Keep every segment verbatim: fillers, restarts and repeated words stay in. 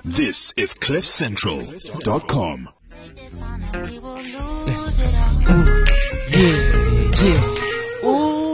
This is cliff central dot com. Yeah, yeah.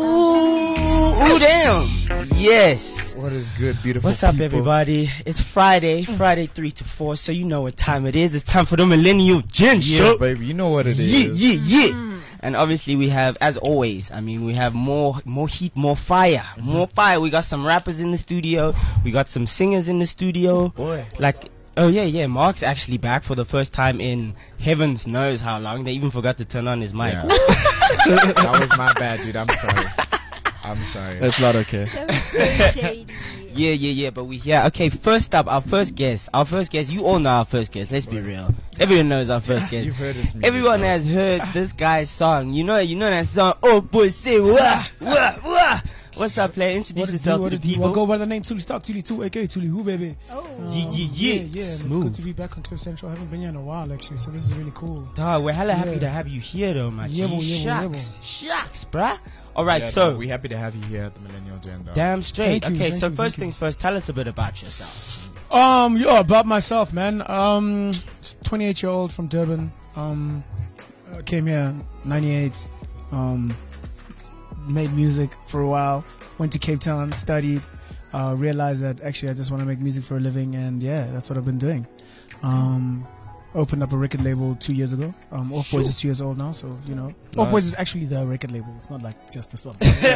Ooh, ooh, damn. Yes. What is good, beautiful What's up, people? everybody? It's Friday, Friday three to four, so you know what time it is. It's time for the Millennial Gen Yeah, Show. baby, you know what it Yeah, is. yeah, yeah. And obviously we have, as always, I mean, we have more, more heat, more fire, Mm-hmm. more fire. We got some rappers in the studio. We got some singers in the studio. Boy. Like, oh yeah, yeah. Mark's actually back for the first time in heavens knows how long. They even forgot to turn on his mic. Yeah. That was my bad, dude. I'm sorry. I'm sorry. That's not okay. That was so shady. Yeah, yeah, yeah, but we here. Okay, first up, our first guest. Our first guest, you all know our first guest, let's be real. Everyone knows our first guest. You've heard this music, Everyone bro. has heard this guy's song. You know you know that song, Oh Boy Say Wah, Wah, Wah. What's up, player? Introduce What it yourself do, what to it the do? people. I go by the name Tuli Stock, Tuli two, aka Tuli Who, baby. Oh. Yeah, yeah, yeah. yeah, yeah. Smooth. It's good to be back on Cliff Central. I haven't been here in a while, actually, so this is really cool. Dog, we're hella happy Yeah. to have you here though, man. Yeah, bo, yeah, bo, yeah, Shucks, shucks, bruh. Alright, Yeah, so, bro, we're happy to have you here at the Millennial Gen. dog. damn straight. Thank you, okay, thank so you, first thank you. things first, tell us a bit about yourself. Um, yeah, about myself, man. Um, twenty-eight year old from Durban. Um, uh, came here ninety-eight. Um, made music for a while. Went to Cape Town, studied. Uh, realized that actually I just want to make music for a living, and yeah, that's what I've been doing. Um, opened up a record label two years ago. Um, Off Boys is two years old now, so you know, Off Boys is actually the record label. It's not like just a song.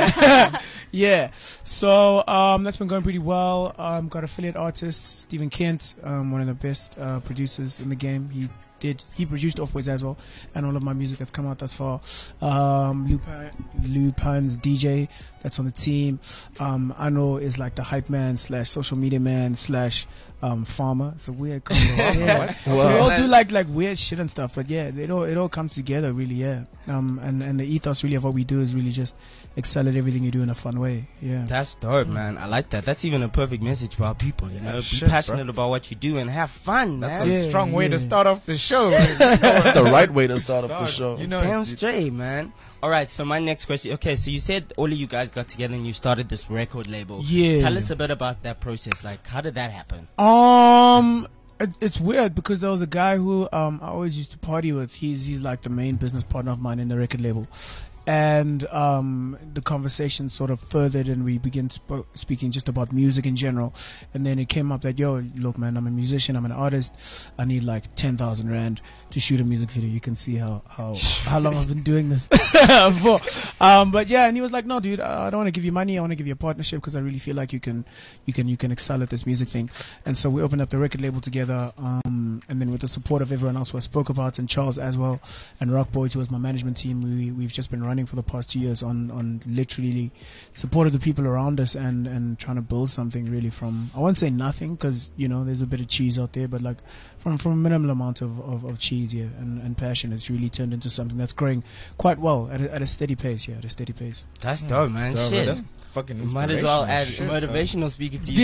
Yeah. So um, that's been going pretty well. Um, got affiliate artist Stephen Kent, um, one of the best uh, producers in the game. He did he produced Off Boys as well, and all of my music that's come out thus far. Um, Lupin, Lupin's D J that's on the team. Um, Ano is like the hype man slash social media man slash um, farmer. It's a weird combo. Yeah. So we all do like like weird shit and stuff, but yeah, it all it all comes together really. Yeah. Um, and and the ethos really of what we do is really just excel at everything you do in a fun way. Yeah. That's dope, man. I like that. That's even a perfect message for our people, you know. Be shit, passionate bro. about what you do and have fun, That's man. a Yeah, strong way yeah. to start off the show. That's the right way to start off the Dog, show. You know, Damn dude. straight, man. Alright, so my next question. Okay, so you said all of you guys got together and you started this record label. Yeah. Tell us a bit about that process. Like, how did that happen? Um, it, it's weird because there was a guy who um I always used to party with. He's he's like the main business partner of mine in the record label, and um the conversation sort of furthered and we began sp- speaking just about music in general, and then it came up that yo look man, I'm a musician, I'm an artist, I need like ten thousand rand to shoot a music video. You can see how how how long I've been doing this for. Um, but yeah, and he was like, no dude, I don't want to give you money, I want to give you a partnership because I really feel like you can you can you can excel at this music thing. And so we opened up the record label together, um, and then with the support of everyone else who I spoke about, and Charles as well, and Rock Boys, who was my management team, we, we've just been running for the past two years on, on literally support of the people around us and, and trying to build something really from, I won't say nothing because, you know, there's a bit of cheese out there, but like from, from a minimal amount of, of, of cheese, yeah, and, and passion, it's really turned into something that's growing quite well at a, at a steady pace, yeah, at a steady pace. That's dope, man. Dog, Shit. That's fucking Might as well inspirational add shit, motivational speaker to you.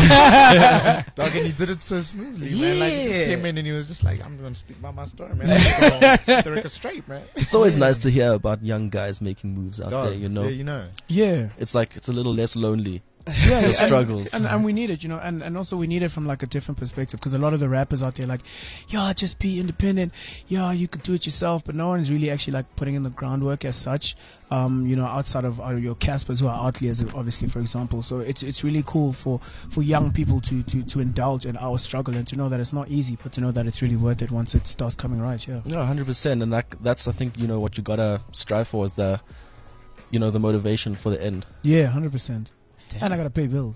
Yeah. Dog, and he did it so smoothly, man. Like, he just Yeah. came in and he was just like, I'm going to speak about my story, man. I'm going to set the record straight, man. It's always nice to hear about young guys making moves out Dog, there, you know. Yeah, you know. Yeah. It's like it's a little less lonely. Yeah, The and- struggles. and, and we need it, you know, and, and also we need it from like a different perspective because a lot of the rappers out there like, yeah, just be independent, yeah, you could do it yourself, but no one is really actually like putting in the groundwork as such, um, you know, outside of uh, your Caspers who are outliers, obviously, for example. So it's it's really cool for, for young people to, to, to indulge in our struggle and to know that it's not easy, but to know that it's really worth it once it starts coming right. Yeah. No, one hundred percent. And that, that's, I think, you know, what you gotta strive for is the, you know, the motivation for the end. Yeah, one hundred percent. And I gotta pay bills.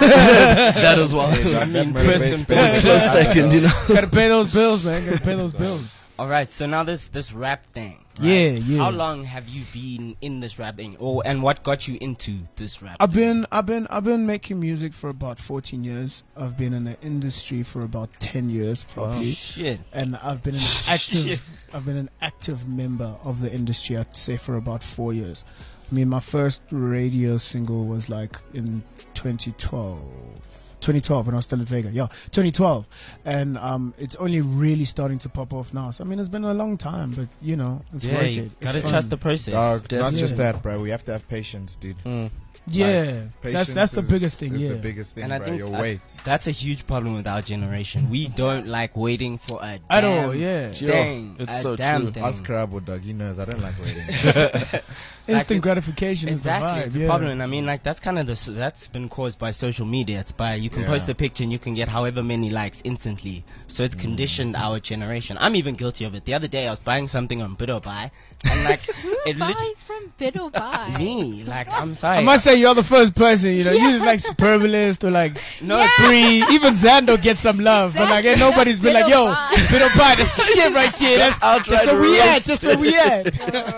That as well. Hey, I dog, that mean, motivates first and me. Close second, you know. Gotta pay those bills, man. Gotta pay those bills. Alright, so now this this rap thing. Right? Yeah, yeah. How long have you been in this rap thing? Or and what got you into this rap I've thing? been I've been I've been making music for about fourteen years. I've been in the industry for about ten years probably. Shit. And I've been an Shit. active I've been an active member of the industry, I'd say, for about four years. I mean, my first radio single was like in twenty twelve, twenty twelve when I was still at Vega. Yeah, twenty twelve, and um, it's only really starting to pop off now. So I mean, it's been a long time, but you know, it's Yeah, worth you it. gotta It's trust fun. the process. Dog, not Definitely. just that, bro. We have to have patience, dude. Mm. Yeah, that's Patience that's the is- biggest thing. is Yeah, the biggest thing, And I bro. think Your I- weight. That's a huge problem with our generation. We don't like waiting for a at damn all. Yeah, thing. It's a so damn true. thing. Ask Crabble, dog. He knows. I don't like waiting. instant it- gratification Exactly, is the vibe. it's yeah. a problem. And I mean, like that's kind of the s- that's been caused by social media. It's by you can Yeah. post a picture and you can get however many likes instantly. So it's conditioned our generation. I'm even guilty of it. The other day I was buying something on Buy, and like Who it buys literally from Biddlebuy? me. Like I'm sorry. I must say you're the first person. You know, Yeah. you like Superbalist or like no, Yeah. Bree. Even Xando gets some love, but like ain't nobody's been like, yo, Biddlebuy. bit of pie. That's the shit right here. That's, that's where we at. That's where we at.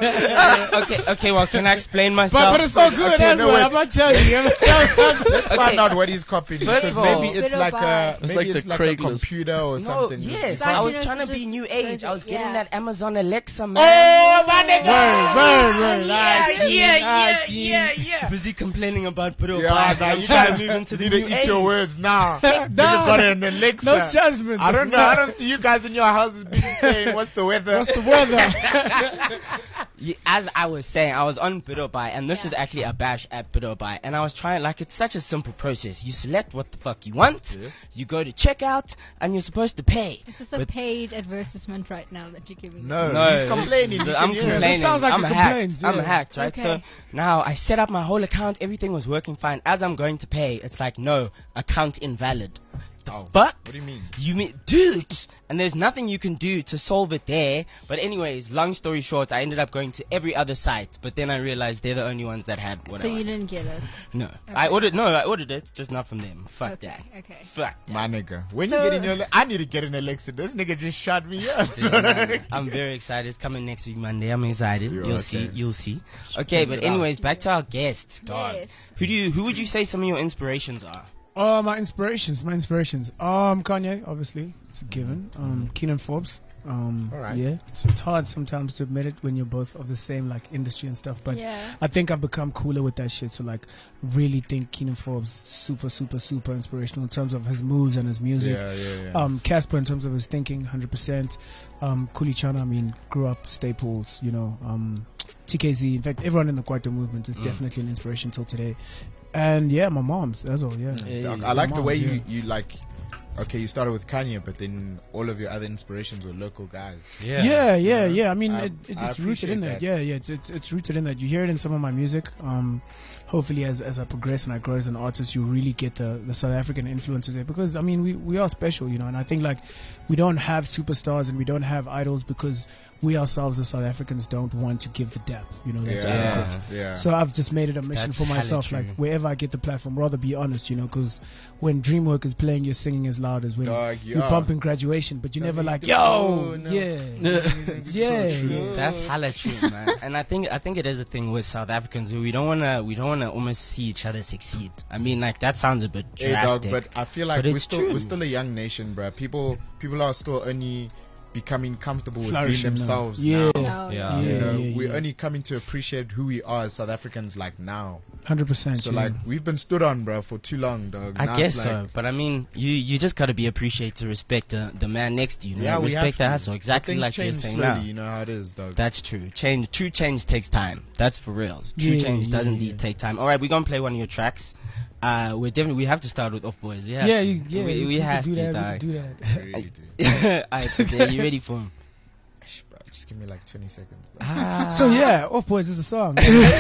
okay, okay. Well, can I explain But, myself? but it's so good. Okay, that's no, what wait. I'm not telling you. Let's find Okay. out what he's copying. First Because of all, maybe it's Biddlebuy. like a It's maybe like it's the like a Craigslist. computer or No, something. yes, Like, I you was know, trying to to be just new age. I was search it, getting yeah. that Amazon Alexa, man. Oh, my nigga. Word, word, word. Yeah, I see, yeah, I yeah, see. yeah, yeah. Busy complaining about Buddha Yeah, Pies. nah, I'm you trying gotta to move into the you new need to eat age. your words now. Nah. You got an Alexa. No judgment. I don't know. I don't see you guys in your houses being saying, "What's the weather?" What's the weather? Yeah, as I was saying, I was on Budobai, and this Yeah. is actually a bash at Budobai, and I was trying, like, it's such a simple process. You select what the fuck you want, Yes. you go to checkout, and you're supposed to pay. Is this a But- paid advertisement right now that you're giving? No. me? He's complaining. this- You I'm can hear it. complaining. It sounds like I'm a hacked. complaint, I'm yeah. hacked, right? Okay. So now I set up my whole account. Everything was working fine. As I'm going to pay, it's like, no, account invalid. The Oh, fuck? What do you mean? You mean, dude? And there's nothing you can do to solve it there. But anyways, long story short, I ended up going to every other site. But then I realized they're the only ones that had what So I you wanted. didn't get it. No, I Okay. ordered. No, I ordered it, just not from them. Fuck Okay. that. Okay. Fuck that. My nigga. When So- you get in your, Ale- I need to get an Alexa. This nigga just shot me up. Dude, man, I'm very excited. It's coming next week, Monday. I'm excited. You're You'll okay. see. You'll see. Okay, Check but it out. anyways, back to our guest, dog. Yes. Who do you? Who would you say some of your inspirations are? Oh, my inspirations, my inspirations. Um, Kanye, obviously, it's a given. Um, Keenan Forbes. Um, All right. yeah, so it's hard sometimes to admit it when you're both of the same like industry and stuff. But Yeah. I think I've become cooler with that shit. So like, really think Keenan Forbes super, super, super inspirational in terms of his moves and his music. Yeah, yeah, yeah. Um, Casper in terms of his thinking, one hundred percent. Um, Kulichana, I mean, grew up Staples, you know. Um, T K Z, in fact, everyone in the Kwaito movement is Mm. definitely an inspiration till today. And yeah, my mom's, that's all, yeah. Dog, My I like the mom's, way yeah. you, you like. Okay, you started with Kanye, but then all of your other inspirations were local guys. Yeah, yeah, yeah. Yeah. I mean, I- it, it, I it's rooted in appreciate that. that. Yeah, yeah. It's, it's it's rooted in that. You hear it in some of my music. Um, hopefully, as as I progress and I grow as an artist, you really get the the South African influences there. Because I mean, we we are special, you know. And I think like we don't have superstars and we don't have idols because we ourselves as South Africans don't want to give the depth. You know, that's Yeah, adequate. yeah. So I've just made it a mission That's for hella myself. true. Like wherever I get the platform, rather be honest, you know. Because when DreamWork is playing, you're singing as loud as when Dog, you're yeah. bumping Graduation, but you never Something like, to yo, do, no. yeah, yeah, yeah. That's hella true, man. And I think I think it is a thing with South Africans. We don't wanna we don't wanna almost see each other succeed. I mean, like that sounds a bit Hey, dog, drastic. but I feel like But we're it's still true. we're still a young nation, bruh. People people are still only becoming comfortable with being Flourishing now. themselves Yeah. now. Oh, Yeah. You Yeah, know, yeah, we're yeah. only coming to appreciate who we are as South Africans like now. Hundred percent. So like we've been stood on, bro, for too long, dog. I Now guess it's so, like, but I mean, you you just gotta be appreciated to respect the, the man next to you. you know? Yeah, we have respect the to. hustle, But exactly things like you're change saying slowly. now. You know how it is, dog. That's true. Change, true change takes time. That's for real. True Yeah, change does yeah, indeed yeah. take time. All right, we're gonna play one of your tracks. Uh, we're definitely we have to start with Off Boys. Yeah, Yeah, you, yeah. we, we you have can do to. that. dog. We can do that. Really do. Alright, okay, you ready for him? Shh, bro, just give me like twenty seconds. Bro. Ah. So yeah, Off Boys is a song.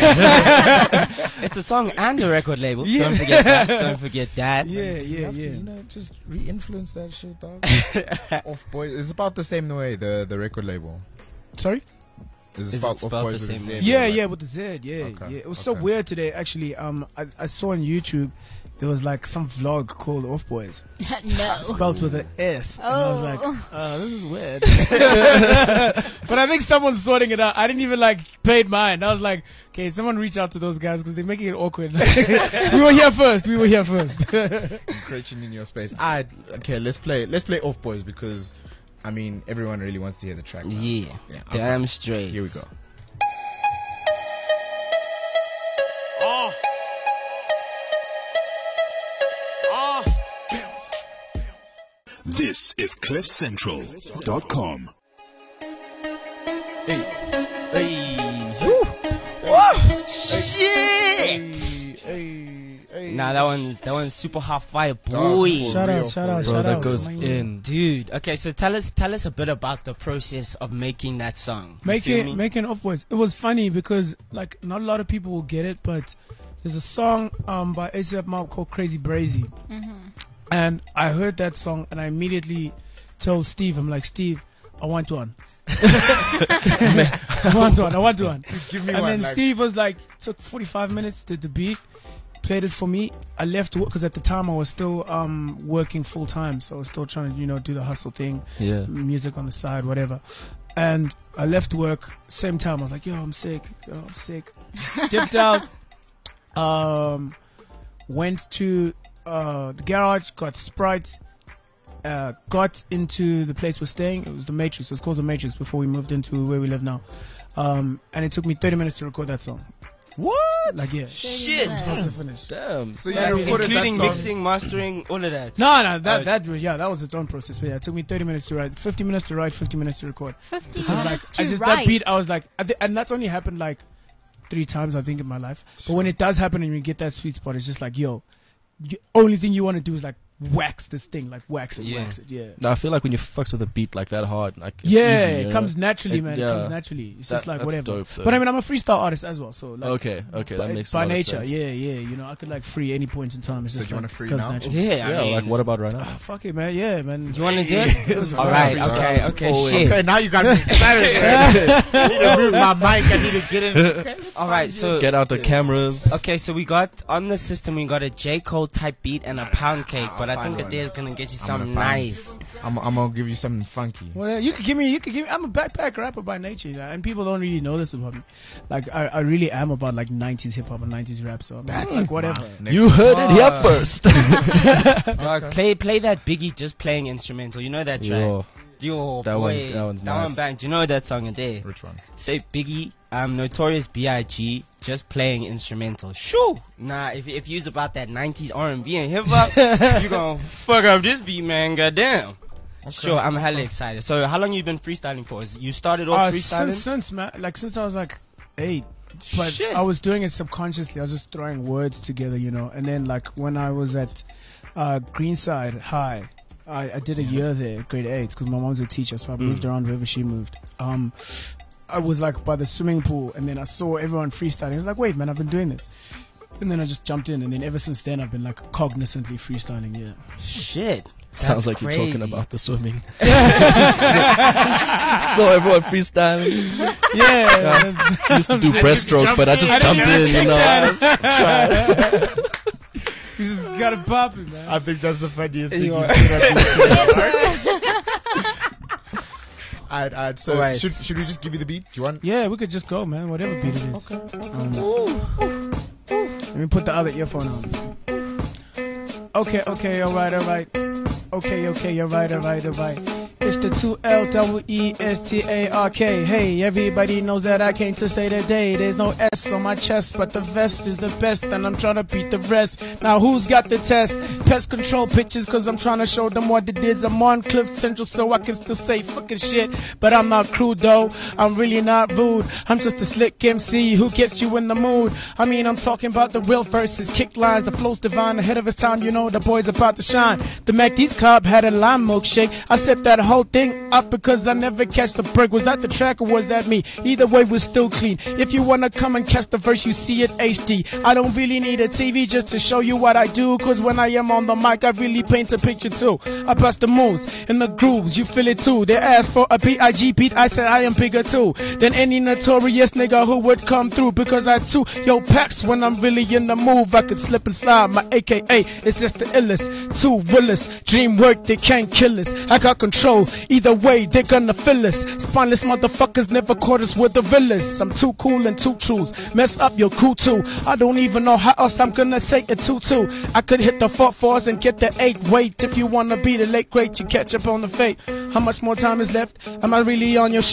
It's a song and a record label. Yeah. Don't forget that. Don't forget that. yeah, You yeah, have to, yeah. you know, just re-influence that shit, dog. Off Boys. It's about the same way, the, the record label. Sorry. Is Is it it spelled Off spelled Boys the with a same Z? way? Yeah, Like- yeah, with the Z. Yeah, Okay, yeah. It was so okay. weird today. Actually, um, I, I saw on YouTube there was like some vlog called Off Boys, no. spelled with an S, and I was like, Oh. uh, this is weird. But I think someone's sorting it out. I didn't even like paid mine. I was like, okay, someone reach out to those guys because they're making it awkward. We were here first. We were here first. Encroaching in your space. I okay. Let's play. Let's play Off Boys because, I mean, everyone really wants to hear the track. now. Yeah, Yeah, okay. damn straight. Here we go. Oh. Oh. This is cliff central dot com. Hey, Hey. Woo. Shit. hey, hey. Nah, that one's that one's super hot fire, Oh, boy. for Shout real, out, shout for out, real. Bro, shout that out. goes Man. in. Dude, okay, so tell us tell us a bit about the process of making that song. You feel Making me? making Off Boys. It was funny because like not a lot of people will get it, but there's a song um by A$AP Mob called Crazy Brazy, Mm-hmm. and I heard that song and I immediately told Steve, I'm like, Steve, I want one. I want one. I want one. Give me And one. then like, Steve was like, took forty-five minutes to the beat, played it for me. I left work because at the time I was still um working full time, so I was still trying to you know do the hustle thing, Yeah. music on the side, whatever. And I left work same time. I was like, yo, I'm sick. Yo, I'm sick. Dipped out. Um, went to uh the garage, got Sprite. Uh, got into the place we're staying. It was the Matrix. It was called the Matrix before we moved into where we live now. Um, and it took me thirty minutes to record that song. What? Like yeah, Shit. start to finish. Damn. so you Yeah, recorded Including that song. mixing, mastering, all of that. No, no, that Oh, that yeah, that was its own process. But yeah, it took me thirty minutes to write, fifty minutes to write, fifty minutes to record. fifty Because like minutes I to just write. that beat, I was like, I thi- and that's only happened like three times I think in my life. But when it does happen and you get that sweet spot, it's just like yo, the only thing you want to do is like wax this thing, like wax it, Yeah. wax it, yeah. No, I feel like when you fucks with a beat like that hard, like it's Yeah, easy, you it know? comes naturally, It- man. yeah. It comes naturally. It's That- just like that's whatever. dope, though. But I mean, I'm a freestyle artist as well, so like, Okay, okay, that by, makes by a lot of nature, sense. yeah, yeah. You know, I could like free any point in time. It's So just do you like, wanna free comes now? naturally. Yeah, Yeah, I mean, like what about right now? Ah, fuck it, man. Yeah, man. you want to do it? All right, okay, okay, Always. shit. Okay, now you got me excited. I need to move my mic. I need to get in. Okay, All right, so Get out the cameras. okay, so we got on the system, we got a J Cole type beat and a pound cake, I'll but I find think one. Adair's gonna get you I'm something gonna find- nice. I'm, I'm gonna give you something funky. Well, you could give me, you could give me. I'm a backpack rapper by nature, you know, and people don't really know this about me. Like, I, I really am about like nineties hip hop and nineties rap. So I'm like, like whatever. Next You heard it here Ah. first. Uh, play play that Biggie just playing instrumental. You know that track? Yo, Yo, That boy, one- that one's that nice. one banged. You know that song Adair? Which one? Say Biggie, um, Notorious B I G just playing instrumental. Shoo! Nah, if if you's about that nineties R and B and hip hop, you gon' fuck up this beat, man. Goddamn. Sure, I'm hella excited. So, how long you been freestyling for? Is- You started off Uh, freestyling? since, since man, like since I was like eight, but Shit. I was doing it subconsciously. I was just throwing words together, you know. And then like when I was at uh, Greenside High, I, I did a year there, grade eight, because my mom's a teacher, so I moved around wherever she moved. Um, I was like by the swimming pool, and then I saw everyone freestyling. I was like, wait, man, I've been doing this. And then I just jumped in, and then ever since then I've been like cognizantly freestyling. Yeah. Shit. sounds That's like you're talking crazy. about the swimming. So everyone freestyling. Yeah. I used to do breaststroke, but I just jumped in, you know. I was trying. You just gotta pop it, man. I think that's the funniest thing You you've are- seen at this show. Alright, alright. So Alright. should should we just give you the beat? Do you want? Yeah, we could just go, man. Whatever beat it is. Um, let me put the other earphone on. Okay, okay, alright, alright. Okay, okay, alright, alright, alright. It's the two L W E S T A R K. Hey, everybody knows that I came to say today. There's no S on my chest, but the vest is the best, and I'm trying to beat the rest. Now, who's got the test? Pest control pictures, cause I'm trying to show them what it is. I'm on Cliff Central, so I can still say fucking shit. But I'm not crude, though. I'm really not rude. I'm just a slick M C who gets you in the mood. I mean, I'm talking about the real verses, kick lines, the flow's divine, ahead of his time. You know, the boy's about to shine. The Mac D's Cobb had a lime milkshake. I sipped that whole thing up because I never catch the break. Was that the track or was that me? Either way, we're still clean. If you wanna come and catch the verse, you see it H D. I don't really need a T V just to show you what I do, cause when I am on the mic, I really paint a picture too. I bust the moves and the grooves, you feel it too. They asked for a B I G beat, I said I am bigger too than any notorious nigga who would come through, because I too, yo, packs when I'm really in the move. I could slip and slide, my A K A is just the illest. Two realest, dream work, they can't kill us. I got control, either way, they gonna fill us. Spineless motherfuckers never caught us with the villas. I'm too cool and too trues, mess up your crew too. I don't even know how else I'm gonna say it too too. I could hit the four fours and get the eight weight. If you wanna be the late great, you catch up on the fate. How much more time is left? Am I really on your show?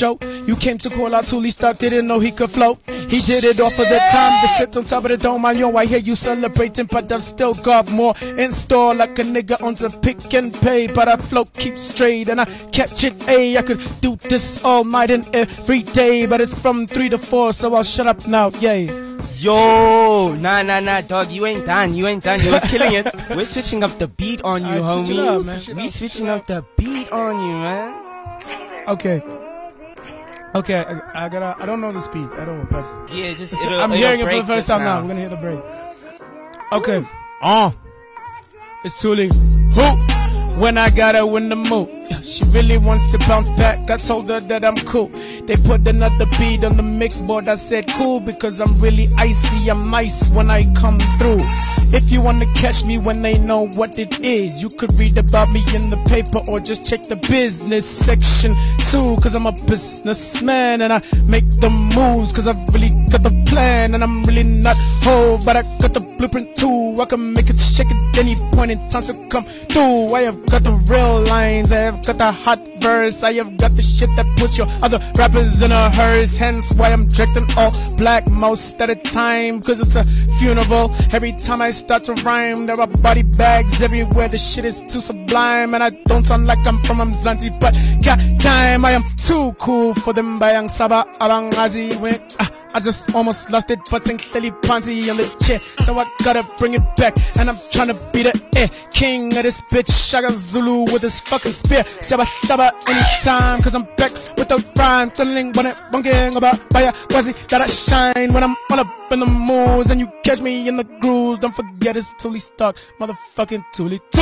You came to call out Tuli Stock, didn't know he could float. He did it off of the time, the shit on top of the dome. I yo, I hear you celebrating, but I've still got more in store. Like a nigga on the pick and pay, but I float keep straight and I catch it. A, I could do this all night and every day, but it's from three to four, so I'll shut up now. Yay. Yo, nah, nah, nah, dog, you ain't done, you ain't done, you were killing it. We're switching up the beat on you, Alright, switch it homie. up, man. We switching up the beat on you, man. Okay. Okay, I, I gotta. I don't know the speed at all, but Yeah, just it'll, I'm it'll hearing it for break the first just time now. now. We're gonna hear the break. Okay. Oh, it's Tuli. Who? When I got her in the mood, she really wants to bounce back. I told her that I'm cool. They put another beat on the mix board. I said cool because I'm really icy. I'm nice when I come through. If you wanna catch me when they know what it is, you could read about me in the paper or just check the business section too. Cause I'm a businessman and I make the moves. Cause I really got the plan and I'm really not whole, but I got the blueprint too. I can make it shake at any point in time to come through. I have got the real lines, I have got the hot verse, I have got the shit that puts your other rappers in a hearse. Hence why I'm dressed in all black most of the time, cause it's a funeral. Every time I start to rhyme, there are body bags everywhere. The shit is too sublime, and I don't sound like I'm from Mzansi, but goddamn, I am too cool for them. Bayang Saba Abang Azi when ah, I just almost lost it, but think Lily Ponty on the chair, so I gotta bring it back. And I'm trying to be the eh, king of this bitch, Shaka Zulu with his fucking spear. Saba Saba anytime, cause I'm back with the rhyme, telling when it bunking about Baya Wazi that I shine when I'm all up in the moods, and you catch me in the grooves. Don't forget it's Tuli Stock, motherfucking Tuli too.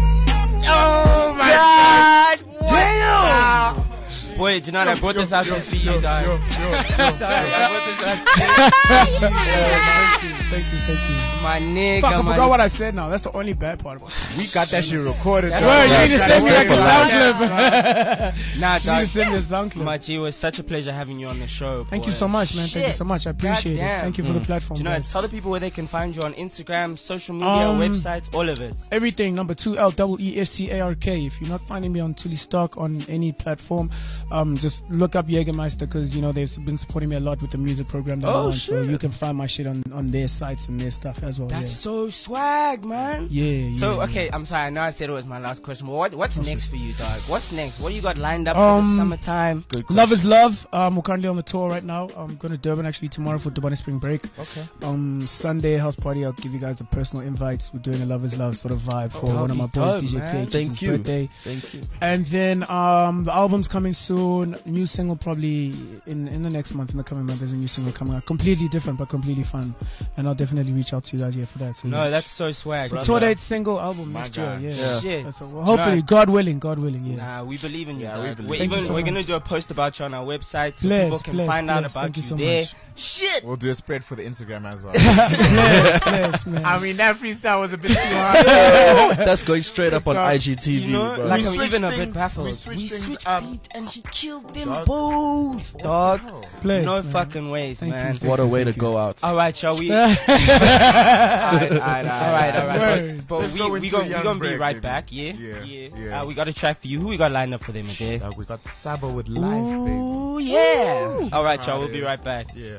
Oh my god! Damn! Boy, Janine, I brought this out just for you, dog. yo, yo, yo. Dog, I brought this out Thank you, thank you, thank you. My nigga, Fuck, I my forgot what I said now. That's the only bad part about it. We got that shit recorded. That's though. Word, Yeah, you need to gotta send me wait like a for sound that. clip. Nah, You need dog. to send me a sound clip. My G, it was such a pleasure having you on the show. Thank boy. you so much, man. Thank you Shit. so much. I appreciate it. Goddamn. Thank you for the platform, Do you know, guys. tell the people where they can find you on Instagram, social media, Um, websites, all of it. Everything, number two L double E S T A R K. If you're not finding me on Tuli Stock on any platform, um, just look up Jägermeister, because you know they've been supporting me a lot with the music program that I'm Oh, on, so shit. you can find my shit on, on their sites and their stuff as well. That's so swag, man. yeah. Yeah, yeah. So, yeah. okay, I'm sorry, I know I said it was my last question, but what, what's next for you, dog? What's next? What you got lined up for Um, the summertime? Good Love is Love. Um, we're currently on the tour right now. I'm going to Durban actually tomorrow for Durban Spring Break. Okay. Um, Sunday house party. I'll give you guys the personal invites. We're doing a Love is Love sort of vibe for Oh, one of my that'd boys, be D J dope, K. man. It's Thank his you. birthday. Thank you. And then um, the album's coming soon. New single probably in in the next month, in the coming month. There's a new single coming out. Completely different, but completely fun. And I'll definitely reach out to you guys here for that. So, No, yeah. that's so swag. So brother. tour date, single, album My next God. year. Yeah. Yeah. Shit. That's all. Well, hopefully, Nah. God willing, God willing, yeah. Nah, we believe in you, Yeah, dog. we believe We're, in you even, so we're gonna much. do a post about you on our website so Bless, people can bless, find out bless. about Thank you you so there. much. Shit. We'll do a spread for the Instagram as well. bless, bless, man. I mean, that freestyle was a bit too hard. That's going straight up on Dog, I G T V, You know, bro. like We I'm switched even a things- bit baffled. we We switched switched, things up. beat and he killed them Dog. both, dog. Bless, No man. fucking ways, Thank you, man. thank What a you, way to thank you. go out. All right, shall we? all Alright, right, all right, all right. Word. But, but Let's we go we into gonna a we young gonna be break, right baby. back. Yeah, Yeah, yeah. Uh, we got a track for you. Who we got lined up for them, okay? Dog, we got Saba with life, baby. Ooh, yeah. All right, y'all. We'll be Fridays. right back. Yeah.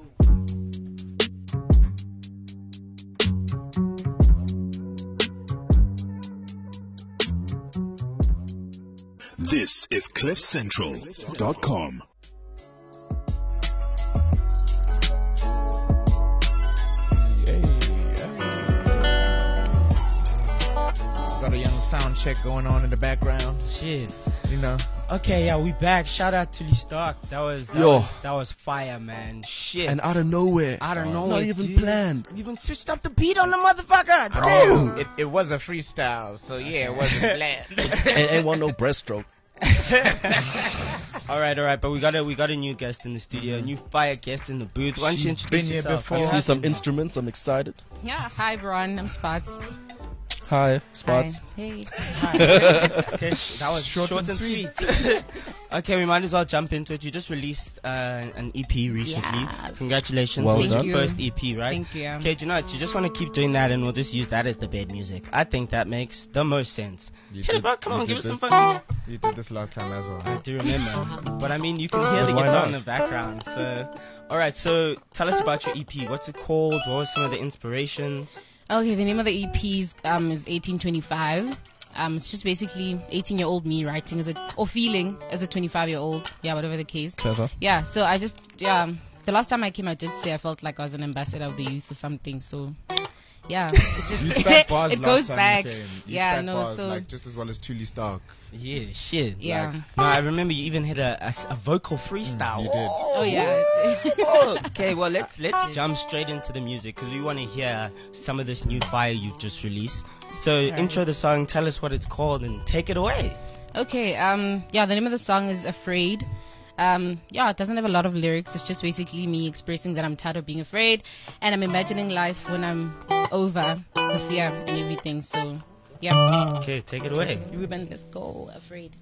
This is cliff central dot com. Got a young sound check going on in the background. Shit. You know. Okay, yeah, we back. Shout out to Lee Stark. That was that, Yo. was that was fire, man. Shit. And out of nowhere. I don't know. Not it, even dude. planned. You even switched up the beat on the motherfucker. Damn. Oh, it, it was a freestyle, so yeah, it wasn't planned. ain't, ain't want no breaststroke. all right, all right, but we got a we got a new guest in the studio, a new fire guest in the booth. Why don't you She's introduce been here yourself? before. I What's see some happening? instruments. I'm excited. Yeah, hi everyone, I'm Spots. Hi, Spots. Hi. Hey. Okay, that was short, and sweet. Okay, we might as well jump into it. You just released uh, an E P recently. Yes. Congratulations Well on done. your Thank first you. E P, right? Thank you. Okay, do you know what? You just want to keep doing that and we'll just use that as the bed music. I think that makes the most sense. You Hit it, did- bro. Come you on, did give us some this- fun. You did this last time as well. I do remember. But I mean, you can hear the Why guitar not? in the background. So, alright, so tell us about your E P. What's it called? What were some of the inspirations? Okay, the name of the E P is, um, is eighteen twenty-five. Um, it's just basically eighteen-year-old me writing as a, or feeling as a twenty-five-year-old. Yeah, whatever the case. Clever. Yeah, so I just, yeah, the last time I came, I did say I felt like I was an ambassador of the youth or something. So, yeah, it just You spat bars it last goes time back. You came. You Yeah, spat no, bars, so like just as well as Tuli Stark. Yeah, shit. yeah. Like, no, I remember you even had a, a s- a vocal freestyle. Mm, you did. Oh yeah. Oh, okay, well let's let's jump straight into the music because we want to hear some of this new fire you've just released. So Right. intro the song, tell us what it's called, and take it away. Okay, um, yeah, the name of the song is Afraid. Um, yeah, it doesn't have a lot of lyrics. It's just basically me expressing that I'm tired of being afraid, and I'm imagining life when I'm over the fear and everything. So, yeah, Okay, take it away. Ruben, let's go. Afraid.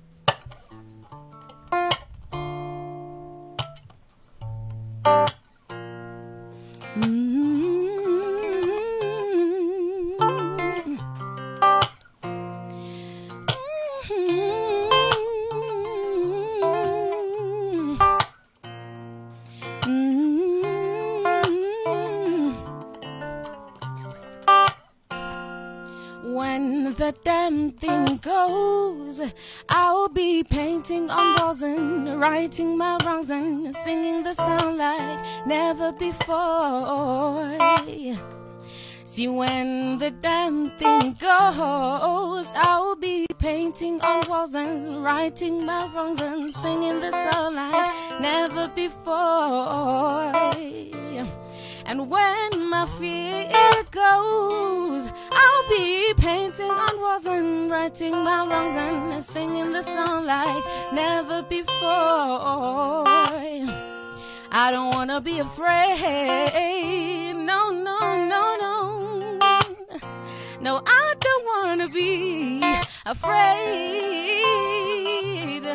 When the damn thing goes, I'll be painting on walls and writing my wrongs and singing the sound like never before. See, when the damn thing goes, I'll be painting on walls and writing my wrongs and singing the song like never before. And when my fear goes, I'll be painting on walls and writing my wrongs and singing the song like never before. I don't wanna be afraid. No, no, no, no. No, I don't wanna be afraid.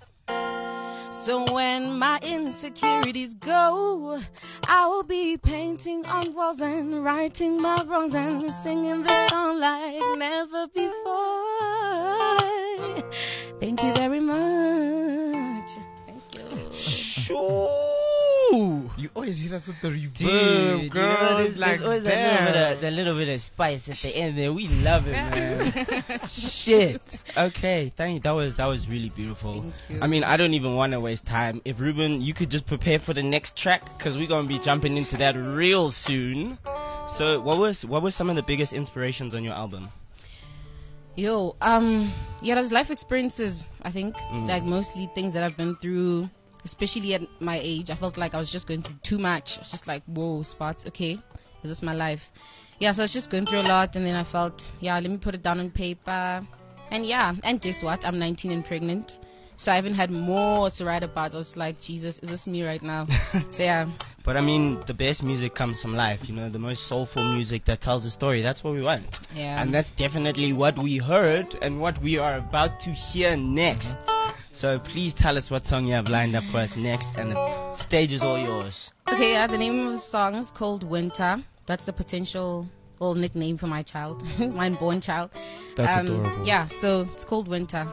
So when my insecurities go, I'll be painting on walls and writing my wrongs and singing the song like never before. Thank you very much. Thank you. Shoo! You always hit us with the reverb, Dude, you girl. know, there's, It's like, there's always that little, bit damn. of, that little bit of spice at the end there. We love it, man. Shit. Okay, thank you. That was that was really beautiful. Thank you. I mean, I don't even want to waste time. If Ruben, you could just prepare for the next track because we're gonna be jumping into that real soon. So, what was what were some of the biggest inspirations on your album? Yo, um, yeah, there's life experiences, I think. Mm. Like, mostly things that I've been through, especially at my age. I felt like I was just going through too much. It's just like, whoa, Spots, okay, is this my life? Yeah, so I was just going through a lot, and then I felt, yeah, let me put it down on paper. And yeah, and guess what? I'm nineteen and pregnant. So I even had more to write about. I was like, Jesus, is this me right now? So yeah. But I mean, the best music comes from life, you know, the most soulful music that tells a story. That's what we want. Yeah. And that's definitely what we heard and what we are about to hear next. So please tell us what song you have lined up for us next, and the stage is all yours. Okay, yeah, the name of the song is called Winter. That's the potential little nickname for my child, my unborn child. That's Um, adorable. Yeah, so it's called Winter.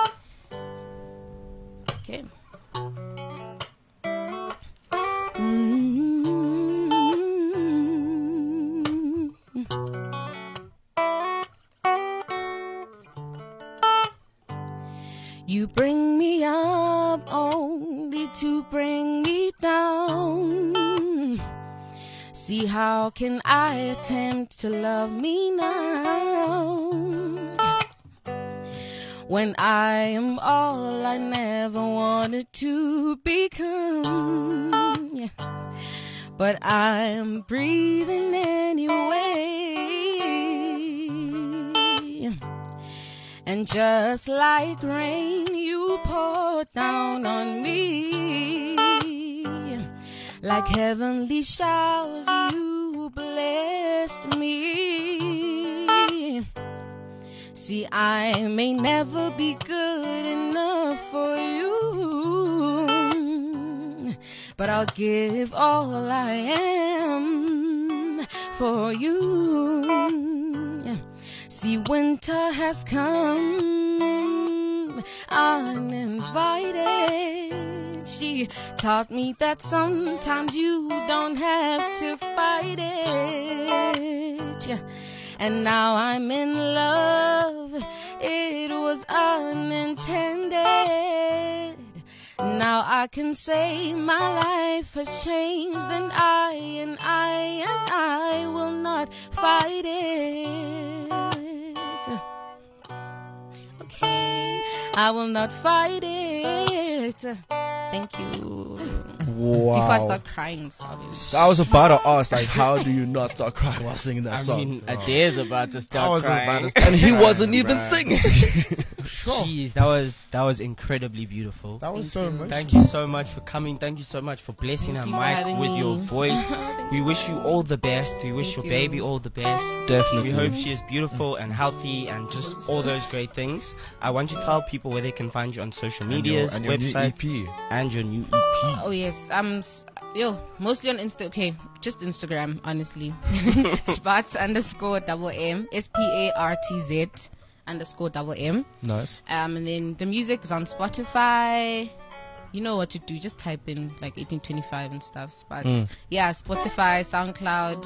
Okay. Mm. You bring me up only to bring me down. See, how can I attempt to love me now when I am all I never wanted to become? Yeah. But I'm breathing anyway. And just like rain, you pour down on me. Like heavenly showers, you blessed me. See, I may never be good enough for you, but I'll give all I am for you. See, winter has come uninvited. She taught me that sometimes you don't have to fight it. And now I'm in love. It was unintended. Now I can say my life has changed, and I, and I, and I will not fight it. Okay, I will not fight it. Thank you. Wow. Before I start crying, so obviously. I was about to ask, like, how do you not start crying while singing that I song? mean, Adair's about to I start was crying. about to start and he crying, wasn't even bruh. singing. Jeez, that was that was incredibly beautiful. That was Thank so you. emotional. Thank you so much for coming. Thank you so much for blessing Thank our you for mic having with me. your voice. Thank We wish you all the best. We wish Thank your you. baby all the best. Definitely. We hope she is beautiful and healthy and just all those great things. I want you to tell people where they can find you on social And your- medias, and your new websites, E P. and your new E P. Oh yes, um, s- yo, mostly on Insta. Okay, just Instagram, honestly. Spots underscore double M, S P A R T Z underscore double M. Nice. Um, and then the music is on Spotify. You know what to do. Just type in like eighteen twenty-five and stuff. Spots. Mm. Yeah, Spotify, SoundCloud.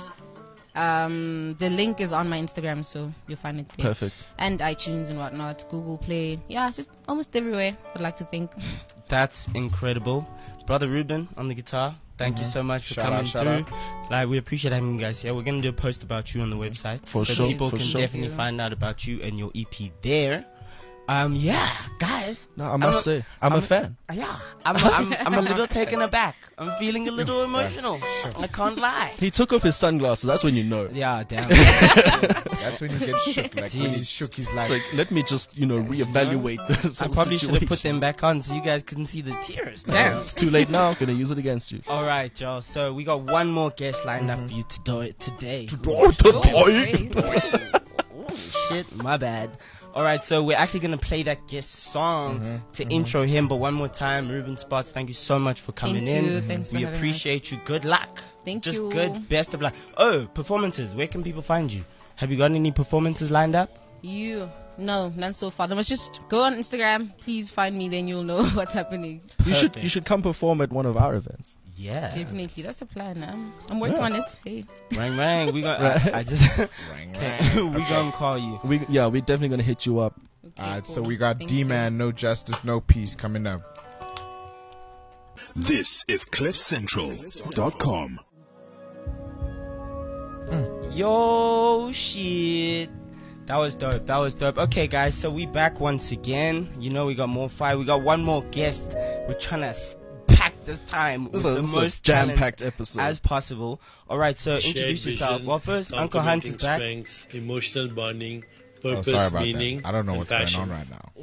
Um, the link is on my Instagram, so you'll find it there. Perfect. And iTunes and whatnot, Google Play. Yeah, it's just almost everywhere. I'd like to think. That's incredible. Brother Ruben on the guitar, thank you so much for Shout out, coming shout through. Like, we appreciate having you guys here. We're going to do a post about you on the website. For so sure, people for can sure. definitely Thank you. find out about you and your E P there. Um, yeah, guys. No, I must a- say, I'm, I'm a fan. Yeah, I'm, I'm, I'm a little taken aback. I'm feeling a little emotional. I can't lie. He took off his sunglasses. That's when you know. Yeah, damn. That's when you get shook. Like when he shook, he's like, It's like, let me just, you know, reevaluate this. I whole probably should have put situation. them back on so you guys couldn't see the tears. Damn, Damn. it's too late now. Gonna use it against you. All right, y'all. So we got one more guest lined up for you to do it today. Oh, great. Oh, shit, my bad. All right, so we're actually gonna play that guest song Mhm, to mhm. intro him. But one more time, Ruben Spots, thank you so much for coming Thank in. you. Thanks for We having appreciate you. Good luck. Thank Just you. good. Best of luck. Oh, performances. Where can people find you? Have you got any performances lined up? You no, none so far. Then must just go on Instagram. Please find me, then you'll know what's happening. You should, Perfect. you should come perform at one of our events. Yeah. Definitely, that's the plan. Um, I'm working Yeah. on it. Hey, Rang rang. We got. Right. I, I just. Rang, Okay. rang. we Okay. gonna call you. We, yeah, we're definitely gonna hit you up. okay, Alright, so cool. we got Thank D-Man, No Justice, No Peace coming up. This is cliff central dot com. Yo, shit. That was dope. That was dope. Okay, guys, so we back once again. You know, we got more fire. We got one more guest. We're trying to pack this time with This is a, the this is most a jam-packed talent episode. as possible. All right, so Shared introduce yourself. vision, Well, first, Uncle Hunt is back. complementing strengths, emotional bonding, Oh, purpose, sorry about meaning, that. I don't know and what's passion. going on right now.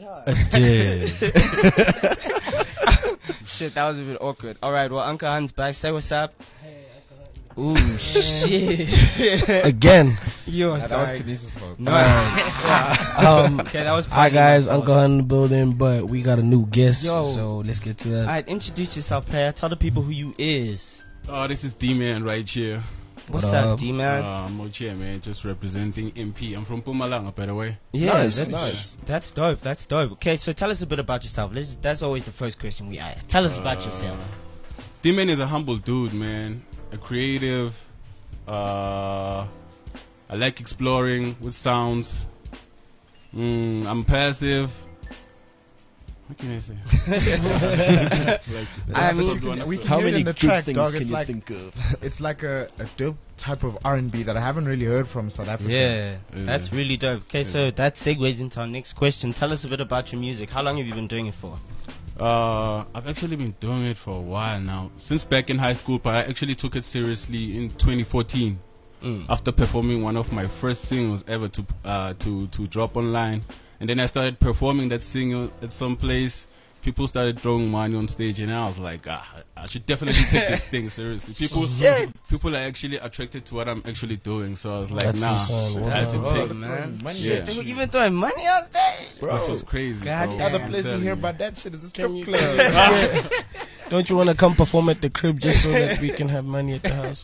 Shit, that was a bit awkward. All right, well, Uncle Hunt's back. Say what's up. Ooh, shit. Again. Yo, Yeah, that was sorry. Kinesis' fault. No. Um, Okay, that was hi probably guys, my fault. Uncle Hunt in the building, but we got a new guest, Yo. so let's get to that. Alright, introduce yourself, player. Tell the people who you is. Oh, this is D-Man right here. What's What up, up? D-man? Uh, I'm out here, man, just representing M P. I'm from Pumalanga, by the way. yeah, nice, that's, nice. That's dope. That's dope. Okay, so tell us a bit about yourself. Let's, that's always the first question we ask. Tell us about Uh, yourself. D-Man is a humble dude, man. A creative. Uh, I like exploring with sounds. Mm, I'm passive. What can I say? Like, I that's mean, what you wanna we say. can How hear it many in the good track, things dog. can It's you like think of? it's like a, a dope type of R and B that I haven't really heard from South Africa. Yeah, Yeah. that's really dope. Okay, so that segues into our next question. Tell us a bit about your music. How long have you been doing it for? Uh, I've actually been doing it for a while now. Since back in high school, but I actually took it seriously in twenty fourteen. Mm. After performing one of my first singles ever to uh, to to drop online, and then I started performing that single at some place. people started throwing money on stage, and I was like, ah, I should definitely take this thing seriously. People, Shit. people are actually attracted to what I'm actually doing, so I was like, That's nah, insane. I had to Oh, take. man. Money. Yeah. They were even throwing money on stage. Which was crazy. God bro. damn. Other I'm place you telling hear you. about that shit is the strip Can you- club. Don't you want to come perform at the crib just so that we can have money at the house?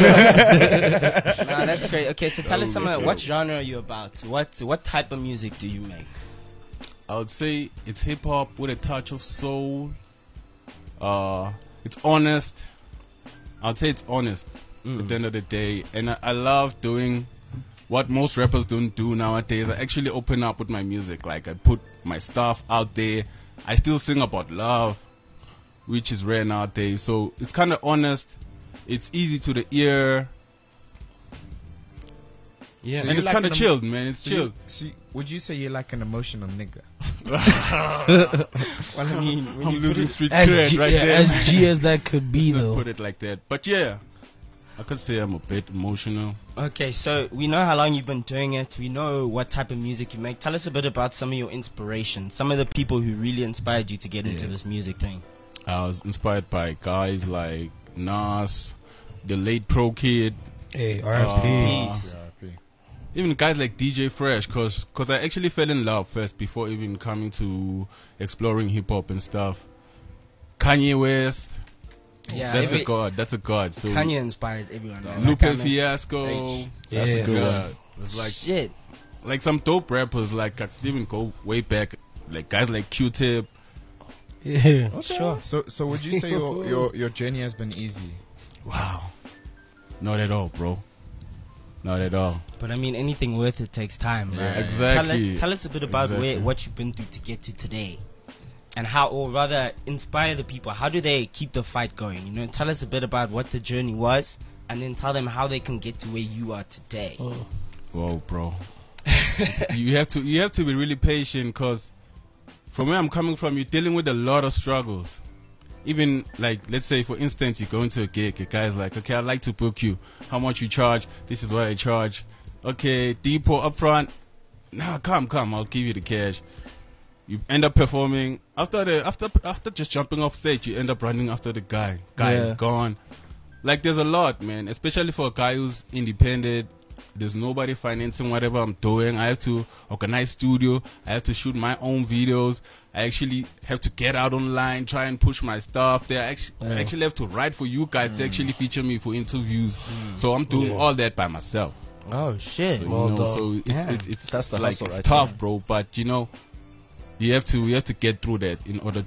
Nah, that's great. Okay, so tell us some. Oh, What genre are you about? What what type of music do you make? I would say it's hip hop with a touch of soul. Uh, it's honest. I'd say it's honest at the end of the day, and I, I love doing what most rappers don't do nowadays. I actually open up with my music. Like I put my stuff out there. I still sing about love, which is rare nowadays. So it's kind of honest. It's easy to the ear, Yeah, So and you it's like kind of an emo- chilled, man. It's So you- chilled. so you- would you say you're like an emotional nigga? well, I mean, when I'm you put losing it- street As cred G, right yeah, there. as G as that could be, Let's though. put it like that. But yeah, I could say I'm a bit emotional. Okay, so we know how long you've been doing it. We know what type of music you make. Tell us a bit about some of your inspiration, some of the people who really inspired you to get into Yeah. this music thing. I was inspired by guys like Nas, the late Pro Kid, Hey, uh, Peace. even guys like D J Fresh, cause, cause I actually fell in love first before even coming to exploring hip hop and stuff. Kanye West, Yeah, that's every- a god, that's a god. So Kanye inspires everyone. man. Lupe Like, I mean, Fiasco, H. that's Yes. a god. It's like Shit. like some dope rappers, like I could even go way back, like guys like Q-Tip. Yeah. Sure. So, so would you say your, your your journey has been easy? Wow, not at all, bro. Not at all. But I mean, anything worth it takes time, Yeah, right? exactly. Tell us, tell us a bit about Exactly. where, what you've been through to get to today, and how, or rather, inspire the people. How do they keep the fight going? You know, tell us a bit about what the journey was, and then tell them how they can get to where you are today. Oh. Whoa, bro. you have to you have to be really patient, cause from where I'm coming from, you're dealing with a lot of struggles. Even like, let's say for instance, you go into a gig, a guy's like, okay, I'd like to book you. How much you charge? This is what I charge. Okay, depot up front. Nah, come, come, I'll give you the cash. You end up performing after the after after just jumping off stage. You end up running after the guy. Guy Yeah. is gone. Like there's a lot, man. Especially for a guy who's independent. There's nobody financing whatever I'm doing. I have to organize studio. I have to shoot my own videos. I actually have to get out online, try and push my stuff. There, I actually, Yeah. I actually have to write for you guys to actually feature me for interviews. So I'm doing Yeah. all that by myself. Oh shit! So, you Well know, done. so it's, Yeah. it's, it's That's the like hustle it's right tough, there. bro. But you know, you have to you have to get through that in order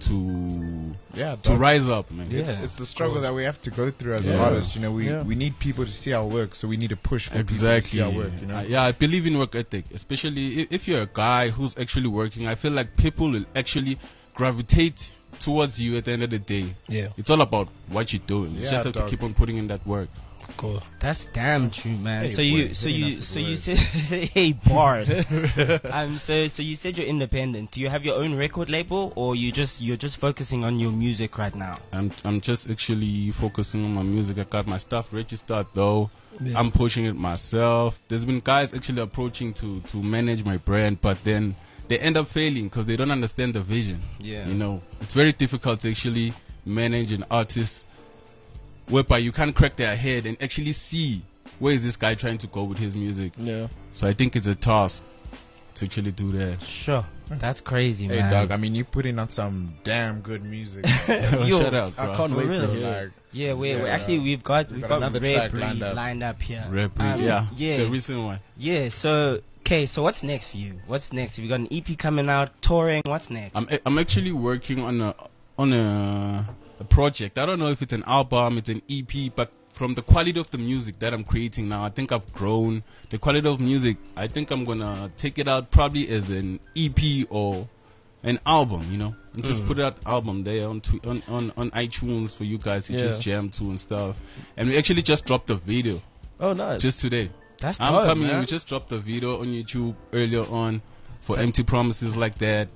to Yeah, to rise up, man. Yeah. It's, it's the struggle that we have to go through as Yeah. artists. You know, we Yeah. we need people to see our work, so we need to push for people to Exactly. see our work. You know, Uh, yeah, I believe in work ethic, especially if, if you're a guy who's actually working. I feel like people will actually gravitate towards you at the end of the day. Yeah. It's all about what you're doing. You Yeah, just have dog. to keep on putting in that work. Cool. That's damn true, man. Hey, so you, boy, so hitting you, us with so you words. said, hey bars. um, so so you said you're independent. Do you have your own record label, or you just you're just focusing on your music right now? I'm I'm just actually focusing on my music. I got my stuff registered though. Yeah. I'm pushing it myself. There's been guys actually approaching to to manage my brand, but then they end up failing because they don't understand the vision. Yeah. You know, it's very difficult to actually manage an artist whereby you can't crack their head and actually see where is this guy trying to go with his music. Yeah. So I think it's a task to actually do that. Sure. That's crazy, hey man. dog, I mean, you putting out some damn good music. Yo, Shut up, I bro. can't wait real. to like. Yeah, we Yeah. we actually we've got We've we've got got, another Red track Breed lined up. lined up here. Rap Breed, Um, yeah, yeah. It's the recent one. Yeah. So okay, so what's next for you? What's next? We got an E P coming out, touring. What's next? I'm I'm actually working on a on a, a project. I don't know if it's an album, it's an E P, but from the quality of the music that I'm creating now, I think I've grown. The quality of music, I think I'm gonna take it out probably as an E P or an album, you know, and just put that album there on, tw- on on on iTunes for you guys to Yeah. just jam to and stuff. And we actually just dropped a video Oh, nice. just today. That's I'm dope, coming. man. We just dropped a video on YouTube earlier on for Empty Promises like that.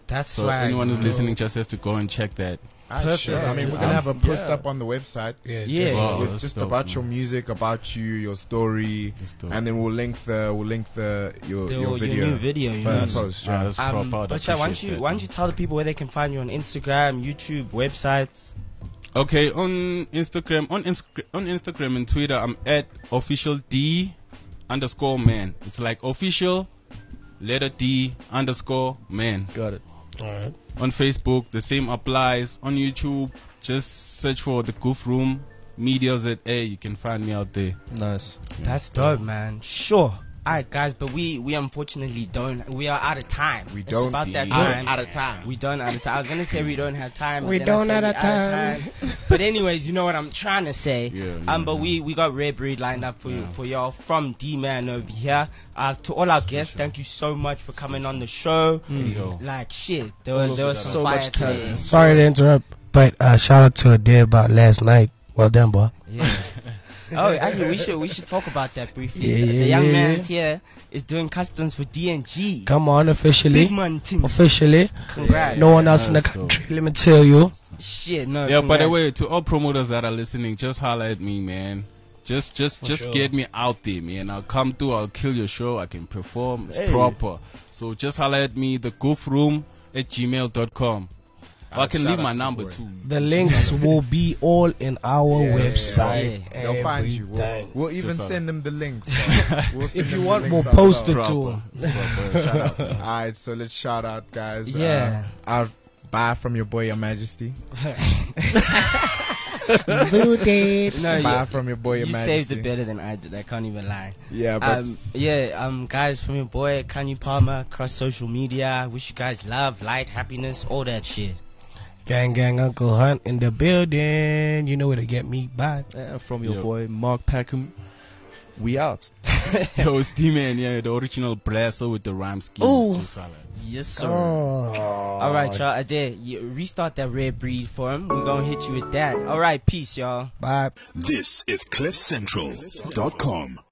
That's So why anyone who's listening just has to go and check that. Alright, sure. I mean, we're gonna have a post Yeah. up on the website. Yeah. Yeah. Wow, with that's just dope, about man. your music, about you, your story, That's dope. and then we'll link the we'll link the your The- your video. new video, you in know. the post. Ah, Yeah. that's Um, proper. I'd but yeah, why don't appreciate you that, why don't man. you tell the people where they can find you on Instagram, YouTube, websites? Okay, on Instagram, on Inst- on Instagram and Twitter, I'm at official D underscore man. It's like official letter D underscore man. Got it. Alright. On Facebook, the same applies. On YouTube, just search for the Goof Room Media Z A. You can find me out there. Nice. That's dope, man. Sure. Alright, guys, but we we unfortunately don't. We are out of time. We It's don't about that be- time. Out of time. We don't out of time. I was gonna say we don't have time. but We then I don't said have we time. But anyways, you know what I'm trying to say. Yeah, um, yeah, but yeah. we we got Rare Breed lined up for you Yeah. for y'all from D Man over here. Uh, to all our guests, thank you so much for coming on the show. Yo. Like shit, there was there was some So fire much today. talent. Sorry to interrupt, but uh, shout out to a day about last night. Well done, boy. Yeah. Oh, actually, we should we should talk about that briefly. Yeah, yeah, the young yeah, man's yeah. here is doing customs for D and G. Come on, officially. Big man thing. Officially. Congrats. No one else in the That's dope. country. Let me tell you. Shit, no. Yeah, by the congrats. way, to all promoters that are listening, just holler at me, man. Just, just, just sure. get me out there, man. I'll come through. I'll kill your show. I can perform. It's Hey. proper. So just holler at me. The goof room at gmail dot com. Or I can Shout leave out my to the number boy. too. The links will be all in our Yeah, yeah, website. yeah. They'll find you. We'll, Everything. we'll even Just, uh, send them the links. bro. We'll send If you them the want, links we'll post it ourselves. to Proper. them. It's proper. Shout out. Alright, so let's shout out, guys. Yeah. Uh, our bye from your boy, Your Majesty. Booted. No, Bye you, from your boy, Your you Majesty. saved it better than I did. I can't even lie. Yeah, but Um, yeah, um, guys, from your boy Kanye Palmer across social media. Wish you guys love, light, happiness, all that shit. Gang, gang, Uncle Hunt in the building. You know where to get me. Bye. Yeah, from your Yo. boy Mark Packham. We out. Yo, it's D-Man, yeah, the original Brasso with the rhyme scheme. Ooh. Just holler. Yes, sir. Oh. All right, y'all. Adair, you restart that Rare Breed for him. We're gonna hit you with that. All right, peace, y'all. Bye. This is cliff central dot com.